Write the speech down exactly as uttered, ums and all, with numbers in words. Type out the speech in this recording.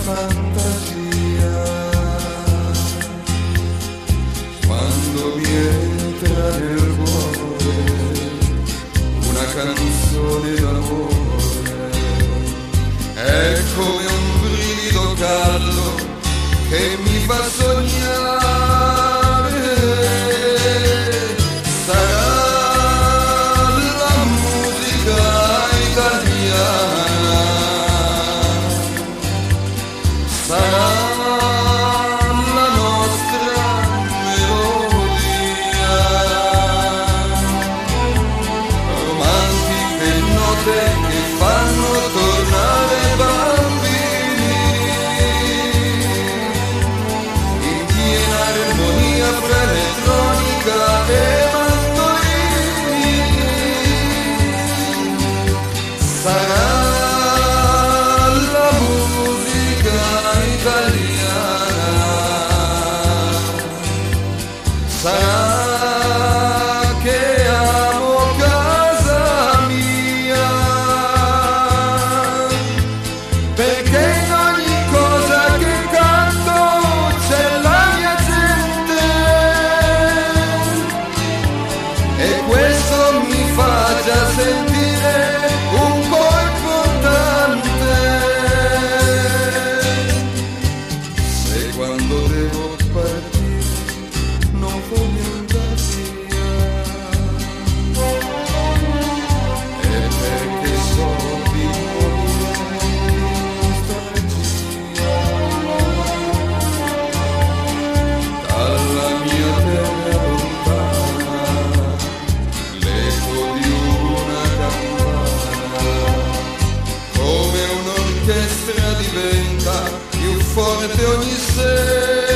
fantasia, quando mi entra nel cuore una canzone d'amore, è come un brivido caldo che mi fa sognare. Sarà la musica italiana, sarà la nostra melodia, romantiche note che fanno tornare bambini in piena armonia fra elettronica e mandolini. Sarà la musica italiana, sarà che amo casa mia, perché in ogni cosa che canto c'è la mia gente, e questo mi fa già sentire un po' importante. Se quando devo partire non voglio andare via, è perché so di morire di nostalgia dalla mia terra lontana, l'eco di una campana, come un'orchestra diventa più forte ogni sera.